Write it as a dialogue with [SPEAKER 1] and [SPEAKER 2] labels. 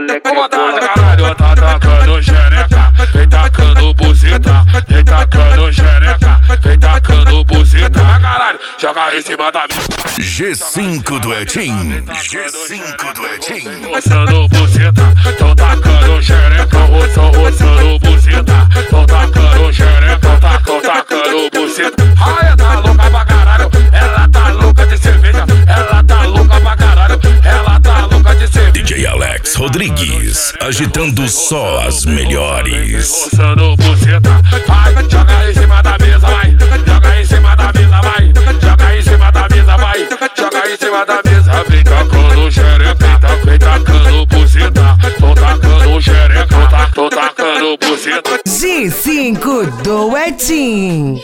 [SPEAKER 1] moleque
[SPEAKER 2] Com vontade,
[SPEAKER 1] boa.
[SPEAKER 2] caralho, tá tacando xereca, vem tacando buceta, vem tacando xereca, vem tacando buceta, caralho, joga em cima da minha.
[SPEAKER 3] G5 do Etim. G5 do Etim.
[SPEAKER 2] Roçando buceta, tão tacando xereca, roçando buceta, tão tacando xereca, tão tacando buceta. Ai, tá louca pra caralho, ela tá louca de cerveja, ela tá louca pra caralho, ela tá louca de cerveja.
[SPEAKER 3] DJ Alex Rodrigues, agitando só as melhores.
[SPEAKER 2] Roçando buceta, vai, joga em cima da mesa, vai, joga em cima da mesa, vai, joga em cima da mesa, vai, joga em cima da mesa, vem tacando xereca, vem tacando buceta, tô tacando xereca, tô tacando buceta.
[SPEAKER 4] G5 do Etim.